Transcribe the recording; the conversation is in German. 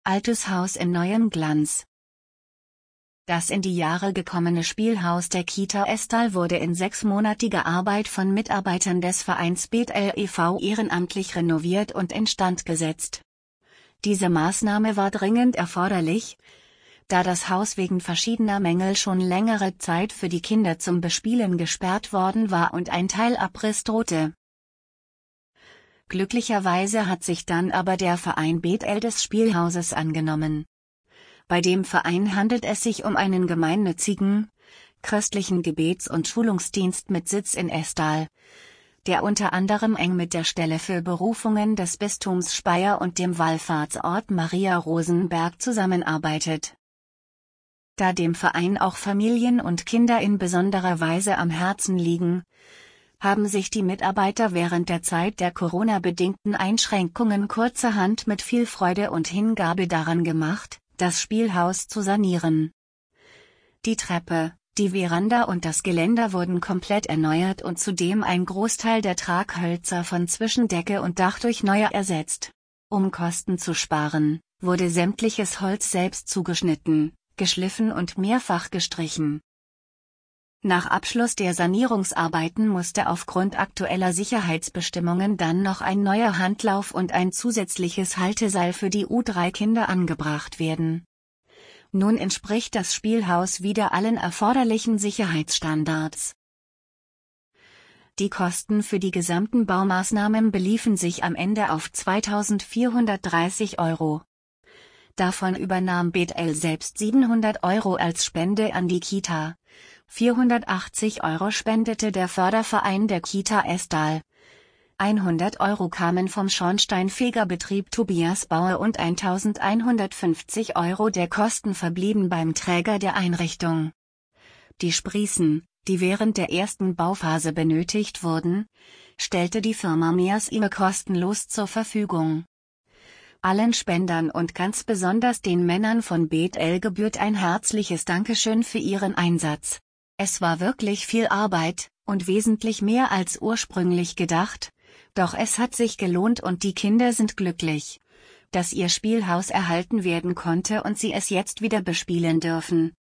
Altes Haus in neuem Glanz. Das in die Jahre gekommene Spielhaus der Kita Estal wurde in 6-monatiger Arbeit von Mitarbeitern des Vereins Bethel e.V. ehrenamtlich renoviert und instand gesetzt. Diese Maßnahme war dringend erforderlich, da das Haus wegen verschiedener Mängel schon längere Zeit für die Kinder zum Bespielen gesperrt worden war und ein Teilabriss drohte. Glücklicherweise hat sich dann aber der Verein Bethel des Spielhauses angenommen. Bei dem Verein handelt es sich um einen gemeinnützigen, christlichen Gebets- und Schulungsdienst mit Sitz in Estal, der unter anderem eng mit der Stelle für Berufungen des Bistums Speyer und dem Wallfahrtsort Maria Rosenberg zusammenarbeitet. Da dem Verein auch Familien und Kinder in besonderer Weise am Herzen liegen, haben sich die Mitarbeiter während der Zeit der Corona-bedingten Einschränkungen kurzerhand mit viel Freude und Hingabe daran gemacht, das Spielhaus zu sanieren. Die Treppe, die Veranda und das Geländer wurden komplett erneuert und zudem ein Großteil der Traghölzer von Zwischendecke und Dach durch neue ersetzt. Um Kosten zu sparen, wurde sämtliches Holz selbst zugeschnitten, geschliffen und mehrfach gestrichen. Nach Abschluss der Sanierungsarbeiten musste aufgrund aktueller Sicherheitsbestimmungen dann noch ein neuer Handlauf und ein zusätzliches Halteseil für die U3-Kinder angebracht werden. Nun entspricht das Spielhaus wieder allen erforderlichen Sicherheitsstandards. Die Kosten für die gesamten Baumaßnahmen beliefen sich am Ende auf 2.430 €. Davon übernahm Bethel selbst 700 € als Spende an die Kita. 480 € spendete der Förderverein der Kita Estal. 100 € kamen vom Schornsteinfegerbetrieb Tobias Bauer und 1.150 € der Kosten verblieben beim Träger der Einrichtung. Die Sprießen, die während der ersten Bauphase benötigt wurden, stellte die Firma Mears ihm kostenlos zur Verfügung. Allen Spendern und ganz besonders den Männern von Bethel gebührt ein herzliches Dankeschön für ihren Einsatz. Es war wirklich viel Arbeit, und wesentlich mehr als ursprünglich gedacht, doch es hat sich gelohnt und die Kinder sind glücklich, dass ihr Spielhaus erhalten werden konnte und sie es jetzt wieder bespielen dürfen.